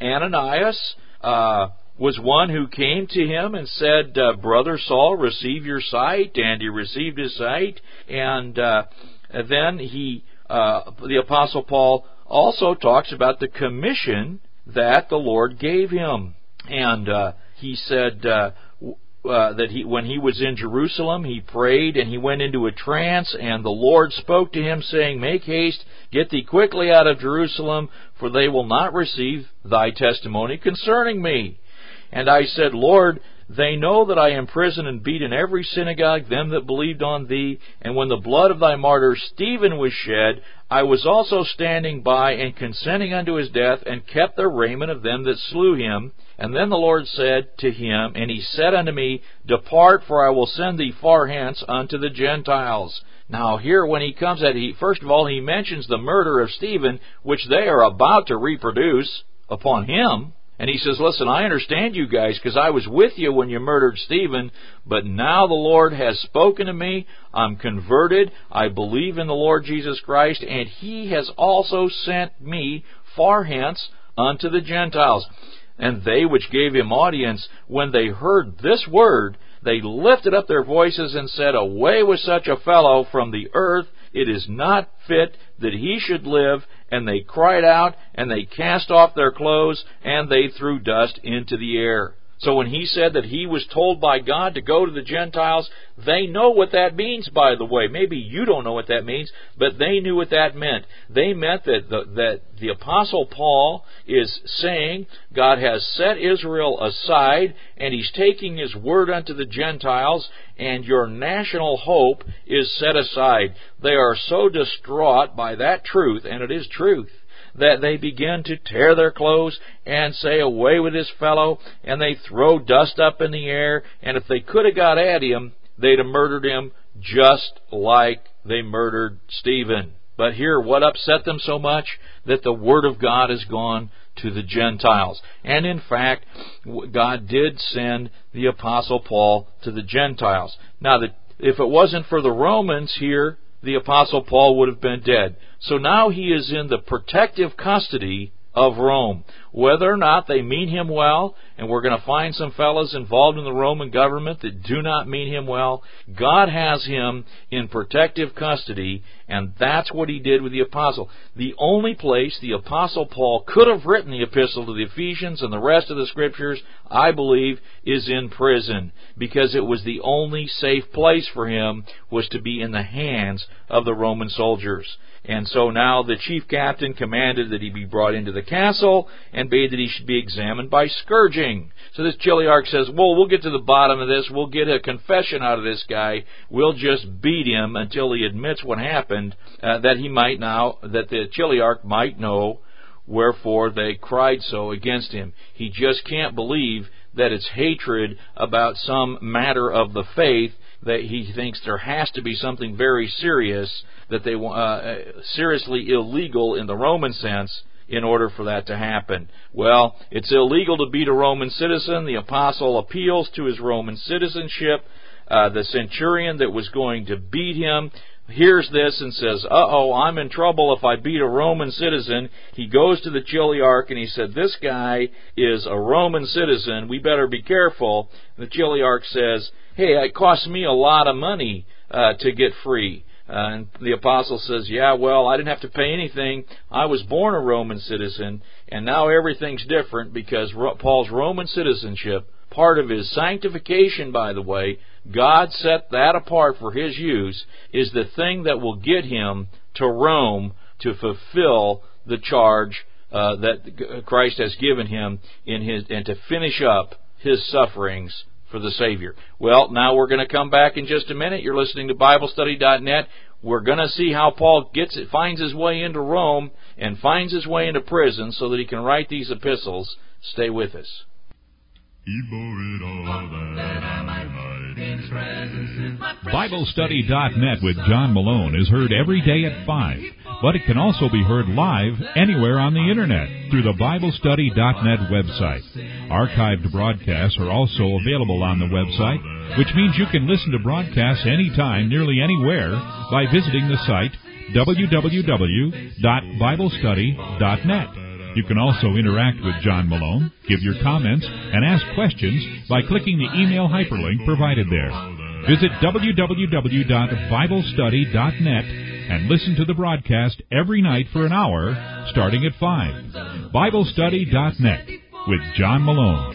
S3: Ananias uh, was one who came to him and said, uh, "Brother Saul, receive your sight," and he received his sight. And uh, then he, uh, the Apostle Paul also talks about the commission that the Lord gave him. And uh, he said uh, uh, that he, when he was in Jerusalem, he prayed and he went into a trance, and the Lord spoke to him, saying, "Make haste, get thee quickly out of Jerusalem, for they will not receive thy testimony concerning me." And I said, "Lord, they know that I imprison and beat in every synagogue them that believed on thee. And when the blood of thy martyr Stephen was shed, I was also standing by and consenting unto his death, and kept the raiment of them that slew him. And then the Lord said to him, and he said unto me, Depart, for I will send thee far hence unto the Gentiles." Now here, when he comes at, he first of all, he mentions the murder of Stephen, which they are about to reproduce upon him. And he says, "Listen, I understand you guys, because I was with you when you murdered Stephen, but now the Lord has spoken to me. I'm converted. I believe in the Lord Jesus Christ, and he has also sent me far hence unto the Gentiles." And they which gave him audience, when they heard this word, they lifted up their voices and said, "Away with such a fellow from the earth. It is not fit that he should live." And they cried out, and they cast off their clothes, and they threw dust into the air. So when he said that he was told by God to go to the Gentiles, they know what that means, by the way. Maybe you don't know what that means, but they knew what that meant. They meant that the, that the Apostle Paul is saying God has set Israel aside, and he's taking his word unto the Gentiles, and your national hope is set aside. They are so distraught by that truth, and it is truth, that they begin to tear their clothes and say, "Away with this fellow," and they throw dust up in the air, and if they could have got at him, they'd have murdered him just like they murdered Stephen. But here, what upset them so much? That the Word of God has gone to the Gentiles. And in fact, God did send the Apostle Paul to the Gentiles. Now, if it wasn't for the Romans here, the Apostle Paul would have been dead. So now he is in the protective custody of Rome. Whether or not they mean him well, and we're going to find some fellows involved in the Roman government that do not mean him well, God has him in protective custody, and that's what he did with the apostle. The only place the Apostle Paul could have written the epistle to the Ephesians and the rest of the Scriptures, I believe, is in prison, because it was the only safe place for him was to be in the hands of the Roman soldiers. And so now the chief captain commanded that he be brought into the castle and bade that he should be examined by scourging. So this Chiliarch says, well, we'll get to the bottom of this. We'll get a confession out of this guy. We'll just beat him until he admits what happened, uh, that he might now, that the Chiliarch might know wherefore they cried so against him. He just can't believe that it's hatred about some matter of the faith, that he thinks there has to be something very serious, that they uh, seriously illegal in the Roman sense, in order for that to happen. Well, it's illegal to beat a Roman citizen. The apostle appeals to his Roman citizenship. Uh, the centurion that was going to beat him hears this and says, uh-oh, I'm in trouble if I beat a Roman citizen. He goes to the Chiliarch and he said, this guy is a Roman citizen. We better be careful. The Chiliarch says, hey, it cost me a lot of money uh, to get free. Uh, and the apostle says, yeah, well, I didn't have to pay anything. I was born a Roman citizen, and now everything's different because Ro- Paul's Roman citizenship, part of his sanctification, by the way, God set that apart for his use, is the thing that will get him to Rome to fulfill the charge uh, that Christ has given him in his, and to finish up his sufferings for the Savior. Well, now we're going to come back in just a minute. You're listening to Bible Study dot net. We're going to see how Paul gets it, finds his way into Rome and finds his way into prison so that he can write these epistles. Stay with us.
S2: Bible Study dot net with John Malone is heard every day at five, but it can also be heard live anywhere on the Internet through the Bible Study dot net website. Archived broadcasts are also available on the website, which means you can listen to broadcasts anytime, nearly anywhere, by visiting the site w w w dot bible study dot net. You can also interact with John Malone, give your comments, and ask questions by clicking the email hyperlink provided there. Visit w w w dot bible study dot net and listen to the broadcast every night for an hour, starting at five. Bible Study dot net with John Malone.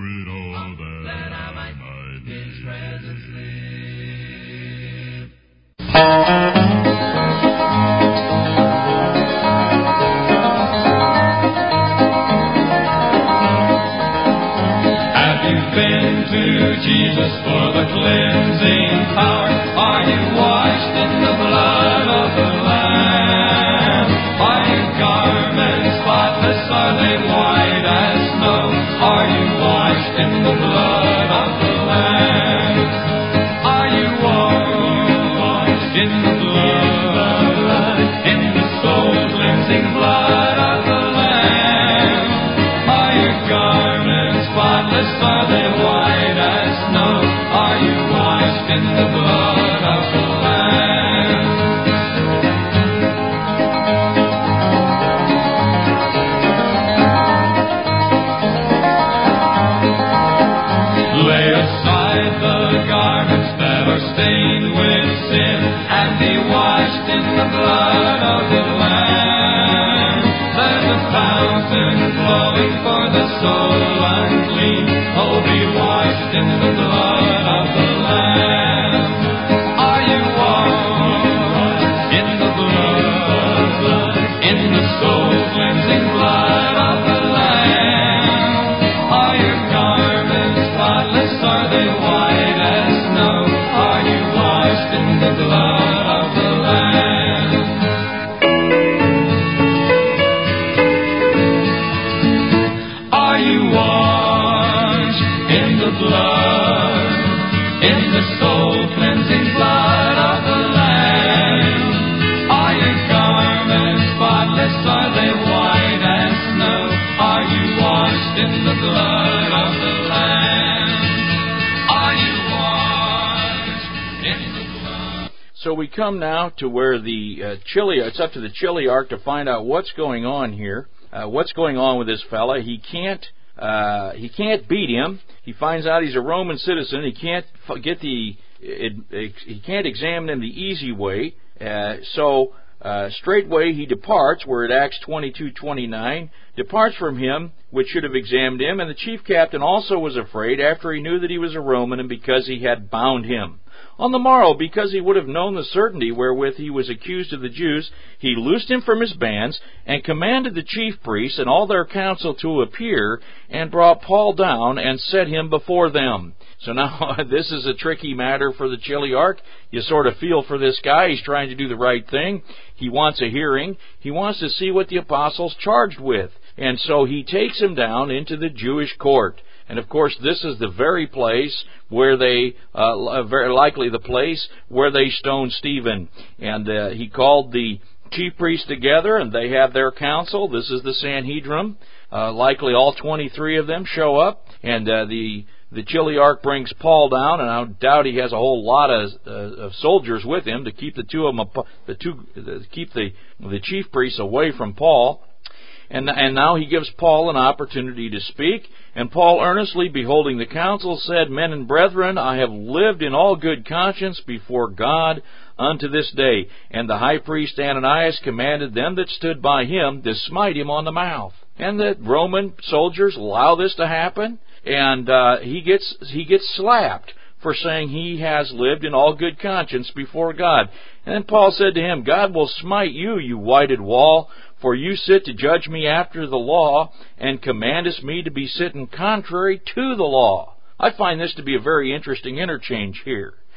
S4: Jesus for the cleansing power. Are you washed in the blood of the Lamb? Are your garments spotless? Are they white as snow? Are you washed in the blood of the Lamb? Are you washed in the blood, in the soul cleansing blood of the Lamb? Are your garments spotless? Are they white as snow? Are you washed in the blood of the Lamb? Lay aside the garments that are stained with sin and be washed in the blood of the Lamb. There's a fountain flowing for the soul unclean. Oh, be washed in the blood of the Lamb. Are you washed in the blood, in the soul cleansing blood of the Lamb? Are your garments spotless? Are they white as snow? Are you washed in the blood of the Lamb? Are you washed in the blood, in the soul cleansing blood of the Lamb? Are your garments spotless? Are they white as snow? Are you washed in the blood of the Lamb? Are you washed in the blood?
S3: So we come now to where the uh, Chili, it's up to the Chiliarch to find out what's going on here. Uh, what's going on with this fella? He can't uh, he can't beat him. He finds out he's a Roman citizen. He can't f- get the it, it, he can't examine him the easy way. Uh, so uh, straightway he departs. We're at Acts twenty-two twenty-nine. Departs from him, which should have examined him. And the chief captain also was afraid, after he knew that he was a Roman, and because he had bound him. On the morrow, because he would have known the certainty wherewith he was accused of the Jews, he loosed him from his bands, and commanded the chief priests and all their council to appear, and brought Paul down, and set him before them. So now, this is a tricky matter for the Chiliarch. You sort of feel for this guy. He's trying to do the right thing. He wants a hearing. He wants to see what the apostle's charged with. And so he takes him down into the Jewish court. And of course, this is the very place where they, uh, very likely the place where they stoned Stephen. And uh, he called the chief priests together, and they have their council. This is the Sanhedrin. Uh, likely all twenty-three of them show up, and uh, the the Chiliarch brings Paul down, and I doubt he has a whole lot of, uh, of soldiers with him to keep the two of them, the two, to keep the the chief priests away from Paul. And, and now he gives Paul an opportunity to speak. And Paul, earnestly beholding the council, said, Men and brethren, I have lived in all good conscience before God unto this day. And the high priest Ananias commanded them that stood by him to smite him on the mouth. And the Roman soldiers allow this to happen, and uh, he gets he gets slapped for saying he has lived in all good conscience before God. And then Paul said to him, God will smite you, you whited wall, for you sit to judge me after the law, and commandest me to be sitting contrary to the law. I find this to be a very interesting interchange here.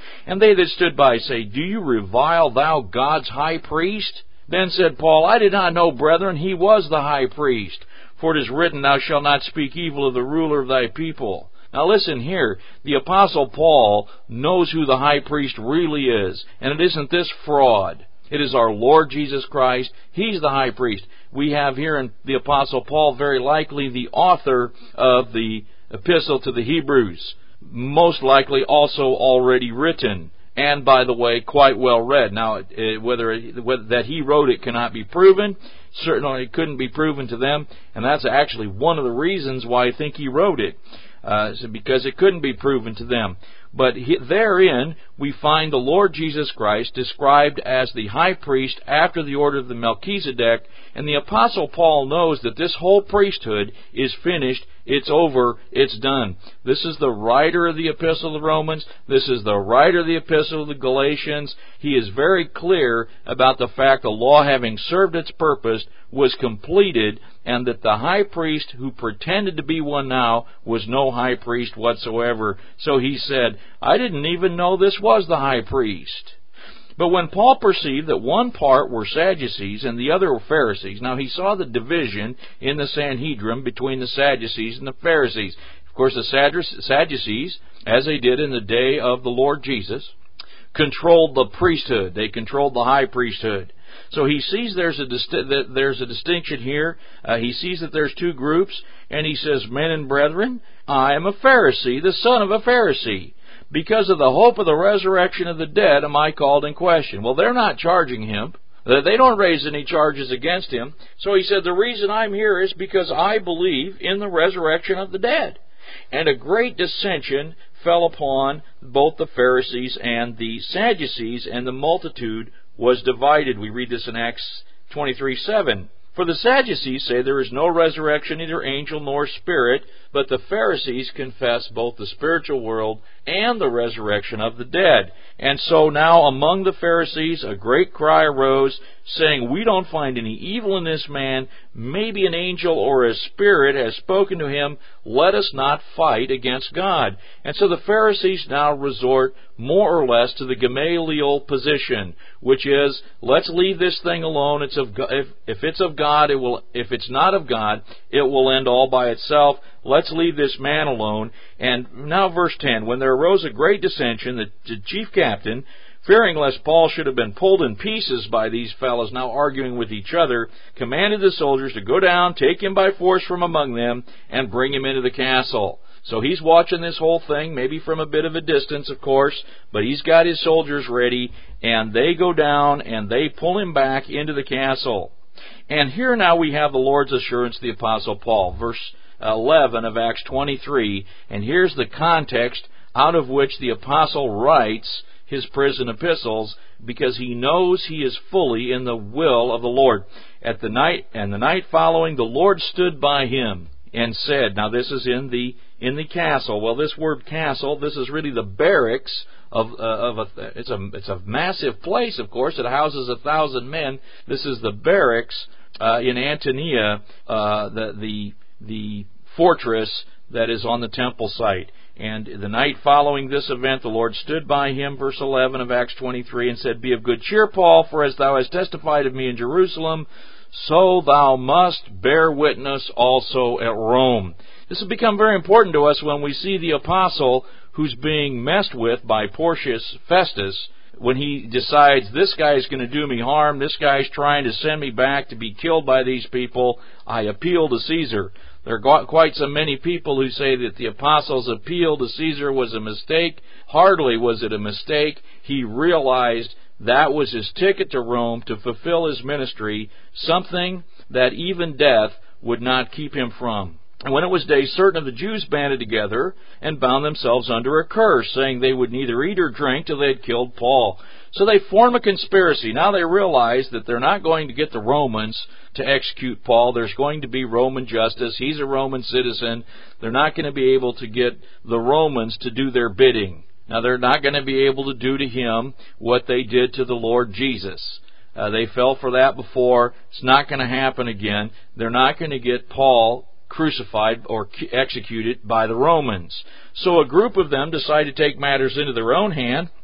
S3: And they that stood by say, Do you revile thou God's high priest? Then said Paul, I did not know, brethren, he was the high priest. For it is written, Thou shalt not speak evil of the ruler of thy people. Now listen here, the Apostle Paul knows who the high priest really is, and it isn't this fraud. It is our Lord Jesus Christ. He's the high priest. We have here in the Apostle Paul very likely the author of the epistle to the Hebrews, most likely also already written, and by the way, quite well read. Now, whether, whether that he wrote it cannot be proven. Certainly it couldn't be proven to them, and that's actually one of the reasons why I think he wrote it. Uh, because it couldn't be proven to them. But he, therein we find the Lord Jesus Christ described as the high priest after the order of the Melchizedek, and the Apostle Paul knows that this whole priesthood is finished, it's over, it's done. This is the writer of the Epistle of the Romans, this is the writer of the Epistle of the Galatians. He is very clear about the fact the law, having served its purpose, was completed, and that the high priest who pretended to be one now was no high priest whatsoever. So he said, I didn't even know this was the high priest. But when Paul perceived that one part were Sadducees and the other were Pharisees, now he saw the division in the Sanhedrin between the Sadducees and the Pharisees. Of course, the Sadducees, as they did in the day of the Lord Jesus, controlled the priesthood. They controlled the high priesthood. So he sees there's a disti- that there's a distinction here. Uh, he sees that there's two groups, and he says, Men and brethren, I am a Pharisee, the son of a Pharisee. Because of the hope of the resurrection of the dead am I called in question. Well, they're not charging him. They don't raise any charges against him. So he said, the reason I'm here is because I believe in the resurrection of the dead. And a great dissension fell upon both the Pharisees and the Sadducees, and the multitude was divided. We read this in Acts twenty-three seven. For the Sadducees say there is no resurrection, neither angel nor spirit, but the Pharisees confess both the spiritual world and the resurrection of the dead. And so now among the Pharisees a great cry arose, saying, We don't find any evil in this man. Maybe an angel or a spirit has spoken to him. Let us not fight against God. And so the Pharisees now resort more or less to the Gamaliel position, which is, let's leave this thing alone. It's of if, if it's of God, it will. If it's not of God, it will end all by itself. Let's leave this man alone. And now verse ten, when there arose a great dissension, the, the chief captain, fearing lest Paul should have been pulled in pieces by these fellows now arguing with each other, commanded the soldiers to go down, take him by force from among them, and bring him into the castle. So he's watching this whole thing, maybe from a bit of a distance, of course, but he's got his soldiers ready, and they go down and they pull him back into the castle. And here now we have the Lord's assurance to the Apostle Paul, verse eleven of Acts twenty-three, and here's the context out of which the Apostle writes his prison epistles, because he knows he is fully in the will of the Lord. At the night and the night following, the Lord stood by him and said, now this is in the in the castle. Well, this word castle, this is really the barracks of uh, of a it's a it's a massive place, of course. It houses a thousand men. This is the barracks uh, in Antonia, uh, the the the fortress that is on the temple site. And the night following this event, the Lord stood by him, verse eleven of Acts twenty-three, and said, Be of good cheer, Paul, for as thou hast testified of me in Jerusalem, so thou must bear witness also at Rome. This has become very important to us when we see the apostle who's being messed with by Porcius Festus, when he decides, this guy's going to do me harm, this guy's trying to send me back to be killed by these people, I appeal to Caesar. There are quite so many people who say that the apostle's appeal to Caesar was a mistake. Hardly was it a mistake. He realized that was his ticket to Rome to fulfill his ministry, something that even death would not keep him from. And when it was day, certain of the Jews banded together and bound themselves under a curse, saying they would neither eat or drink till they had killed Paul. So they formed a conspiracy. Now they realize that they're not going to get the Romans to execute Paul. There's going to be Roman justice. He's a Roman citizen. They're not going to be able to get the Romans to do their bidding. Now they're not going to be able to do to him what they did to the Lord Jesus. Uh, they fell for that before. It's not going to happen again. They're not going to get Paul crucified or executed by the Romans. So a group of them decided to take matters into their own hand,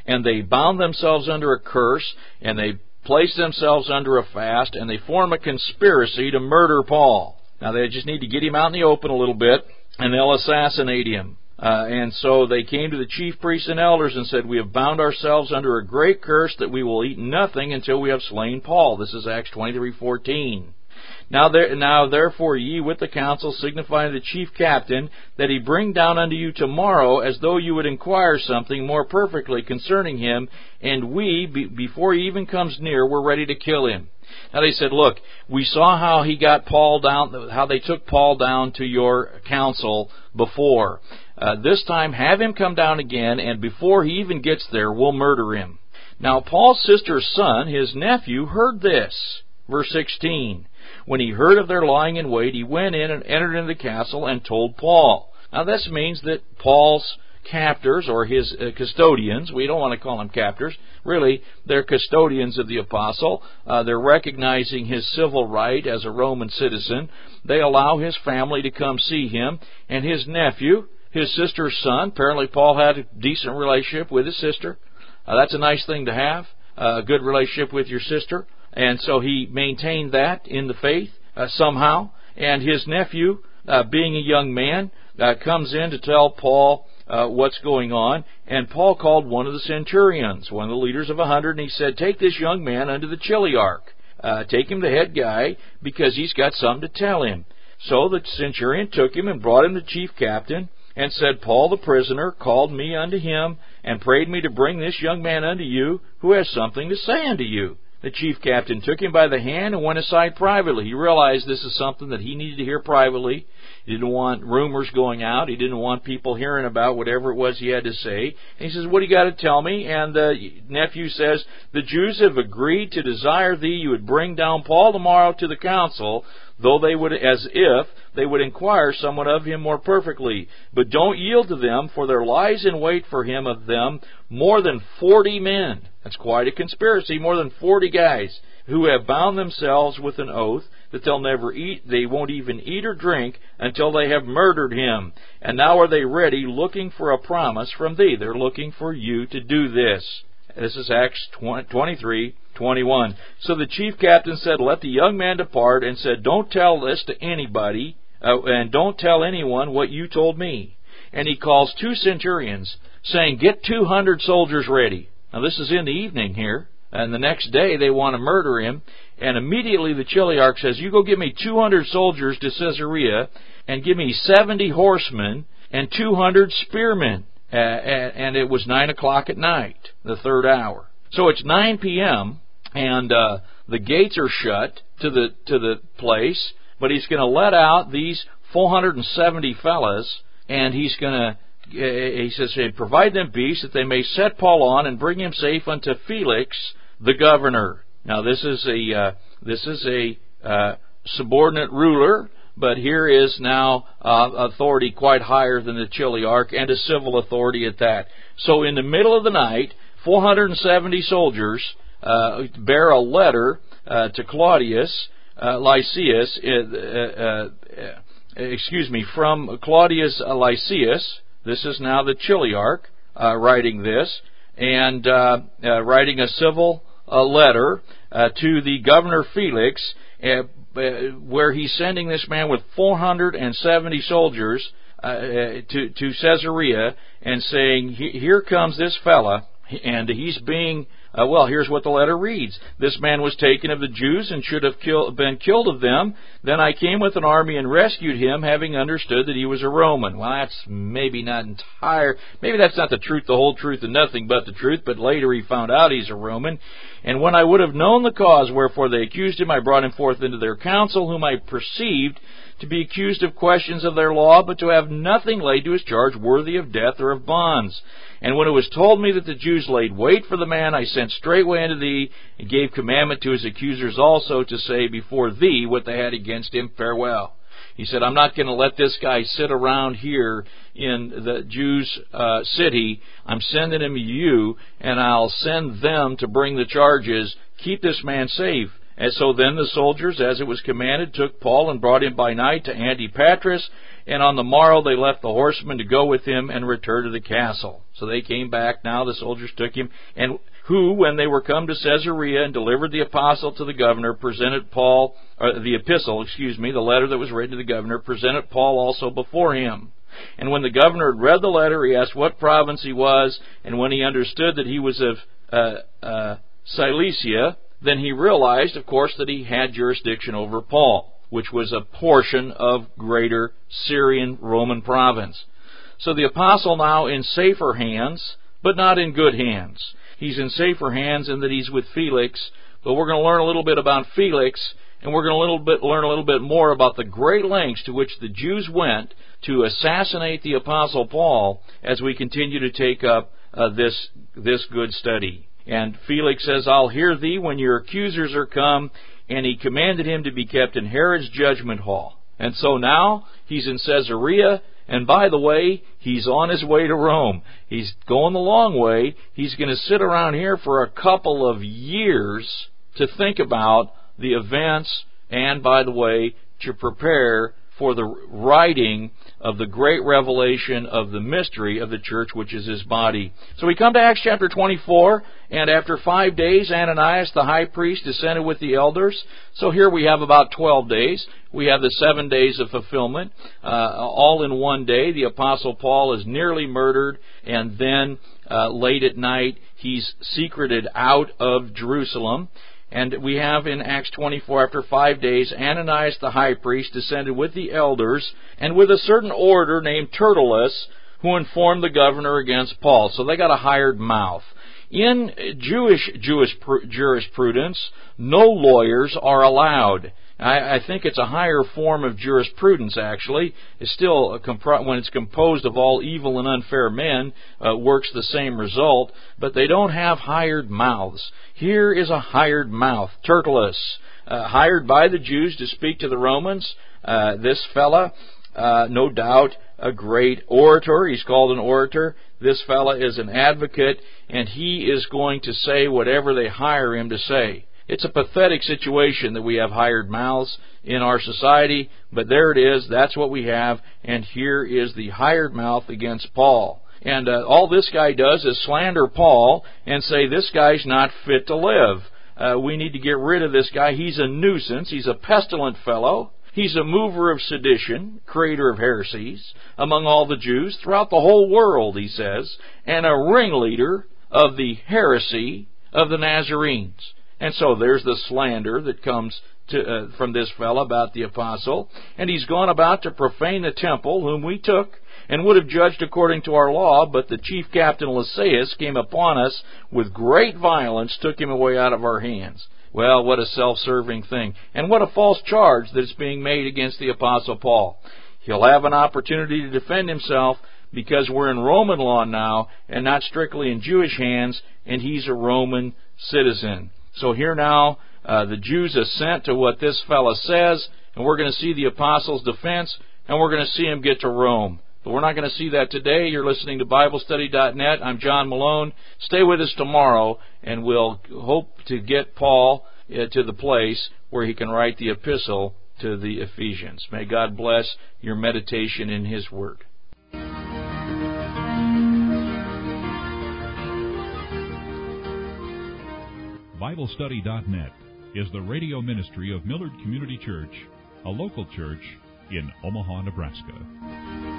S3: and they bound themselves under a curse, and they placed themselves under a fast, and they form a conspiracy to murder Paul. Now, they just need to get him out in the open a little bit, and they'll assassinate him. Uh, and so they came to the chief priests and elders and said, "We have bound ourselves under a great curse that we will eat nothing until we have slain Paul." This is Acts twenty-three fourteen. Now, there, now therefore ye with the council signify to the chief captain that he bring down unto you tomorrow, as though you would inquire something more perfectly concerning him, and we, be, before he even comes near, we're ready to kill him. Now they said, "Look, we saw how he got Paul down, how they took Paul down to your council before. Uh, this time, have him come down again, and before he even gets there, we'll murder him." Now Paul's sister's son, his nephew, heard this. Verse sixteen. When he heard of their lying in wait, he went in and entered into the castle and told Paul. Now this means that Paul's captors, or his uh, custodians, we don't want to call them captors, really, they're custodians of the apostle. Uh, they're recognizing his civil right as a Roman citizen. They allow his family to come see him, and his nephew, his sister's son. Apparently Paul had a decent relationship with his sister. Uh, that's a nice thing to have, uh, a good relationship with your sister. And so he maintained that in the faith uh, somehow. And his nephew, uh, being a young man, uh, comes in to tell Paul uh, what's going on. And Paul called one of the centurions, one of the leaders of a hundred, and he said, "Take this young man unto the chiliarch. Uh, take him the head guy, because he's got something to tell him." So the centurion took him and brought him to the chief captain, and said, "Paul the prisoner called me unto him, and prayed me to bring this young man unto you, who has something to say unto you." The chief captain took him by the hand and went aside privately. He realized this is something that he needed to hear privately. He didn't want rumors going out. He didn't want people hearing about whatever it was he had to say. And he says, "What do you got to tell me?" And the nephew says, "The Jews have agreed to desire thee you would bring down Paul tomorrow to the council, though they would, as if they would inquire somewhat of him more perfectly. But don't yield to them, for there lies in wait for him of them more than forty men." That's quite a conspiracy, more than forty guys, "who have bound themselves with an oath that they'll never eat, they won't even eat or drink until they have murdered him. And now are they ready, looking for a promise from thee." They're looking for you to do this. This is Acts twenty-three twenty-one. So the chief captain said, "Let the young man depart," and said, "Don't tell this to anybody, uh, and don't tell anyone what you told me." And he calls two centurions, saying, "Get two hundred soldiers ready." Now this is in the evening here, and the next day they want to murder him. And immediately the chiliarch says, "You go get me two hundred soldiers to Caesarea, and give me seventy horsemen and two hundred spearmen." Uh, and it was nine o'clock at night, the third hour. So it's nine p.m., and uh, the gates are shut to the to the place, but he's going to let out these four hundred seventy fellas, and he's going to, he says, "Provide them beasts, that they may set Paul on and bring him safe unto Felix the governor." Now this is a uh, this is a uh, subordinate ruler, but here is now uh, authority quite higher than the chiliarch, and a civil authority at that. So in the middle of the night, four hundred seventy soldiers uh, bear a letter uh, to Claudius uh, Lysias, uh, uh, uh, excuse me, from Claudius Lysias. This is now the chiliarch uh, writing this, and uh, uh, writing a civil uh, letter uh, to the governor Felix, uh, Uh, where he's sending this man with four hundred seventy soldiers uh, to, to Caesarea, and saying, "Here comes this fella, and he's being, uh, well, here's what the letter reads. This man was taken of the Jews, and should have kill, been killed of them. Then I came with an army and rescued him, having understood that he was a Roman." Well, that's maybe not entire, maybe that's not the truth, the whole truth, and nothing but the truth, but later he found out he's a Roman. "And when I would have known the cause wherefore they accused him, I brought him forth into their council, whom I perceived to be accused of questions of their law, but to have nothing laid to his charge worthy of death or of bonds. And when it was told me that the Jews laid wait for the man, I sent straightway unto thee, and gave commandment to his accusers also to say before thee what they had against him. Farewell." He said, "I'm not going to let this guy sit around here in the Jews' uh, city. I'm sending him to you, and I'll send them to bring the charges. Keep this man safe, And so then the soldiers, as it was commanded, took Paul and brought him by night to Antipatris, and on the morrow they left the horsemen to go with him and return to the castle. So they came back now, the soldiers took him, and who, when they were come to Caesarea and delivered the apostle to the governor, presented Paul, or the epistle, excuse me, the letter that was written to the governor, presented Paul also before him. And when the governor had read the letter, he asked what province he was, and when he understood that he was of uh, uh, Cilicia, then he realized, of course, that he had jurisdiction over Paul, which was a portion of greater Syrian Roman province. So the apostle now in safer hands, but not in good hands. He's in safer hands in that he's with Felix, but we're going to learn a little bit about Felix, and we're going to little bit, learn a little bit more about the great lengths to which the Jews went to assassinate the apostle Paul as we continue to take up uh, this, this good study. And Felix says, I'll hear thee when your accusers are come, and he commanded him to be kept in Herod's judgment hall. And so now he's in Caesarea, and by the way, he's on his way to Rome. He's going the long way. He's going to sit around here for a couple of years to think about the events, and by the way, to prepare for the writing of the great revelation of the mystery of the church, which is his body. So we come to Acts chapter twenty-four, and after five days, Ananias the high priest descended with the elders. So here we have about twelve days. We have the seven days of fulfillment, uh, all in one day. The apostle Paul is nearly murdered, and then uh, late at night, he's secreted out of Jerusalem. And we have in Acts twenty-four, after five days, Ananias the high priest descended with the elders and with a certain orator named Tertullus, who informed the governor against Paul. So they got a hired mouth. In Jewish, Jewish jurisprudence, no lawyers are allowed. I, I think it's a higher form of jurisprudence, actually. It's still, a compro- when it's composed of all evil and unfair men, uh, works the same result, but they don't have hired mouths. Here is a hired mouth, Tertullus, uh, hired by the Jews to speak to the Romans. Uh, this fella, uh, no doubt, a great orator. He's called an orator. This fella is an advocate, and he is going to say whatever they hire him to say. It's a pathetic situation that we have hired mouths in our society, but there it is. That's what we have, and here is the hired mouth against Paul. And uh, all this guy does is slander Paul and say, this guy's not fit to live. Uh, we need to get rid of this guy. He's a nuisance. He's a pestilent fellow. He's a mover of sedition, creator of heresies among all the Jews throughout the whole world, he says, and a ringleader of the heresy of the Nazarenes. And so there's the slander that comes to, uh, from this fellow about the apostle. And he's gone about to profane the temple, whom we took, and would have judged according to our law, but the chief captain Lysias came upon us with great violence, took him away out of our hands. Well, what a self-serving thing. And what a false charge that is being made against the apostle Paul. He'll have an opportunity to defend himself because we're in Roman law now and not strictly in Jewish hands, and he's a Roman citizen. So here now, uh, the Jews assent to what this fellow says, and we're going to see the apostle's defense, and we're going to see him get to Rome. But we're not going to see that today. You're listening to Bible Study dot net. I'm John Malone. Stay with us tomorrow, and we'll hope to get Paul uh, to the place where he can write the epistle to the Ephesians. May God bless your meditation in His Word.
S2: Bible Study dot net is the radio ministry of Millard Community Church, a local church in Omaha, Nebraska.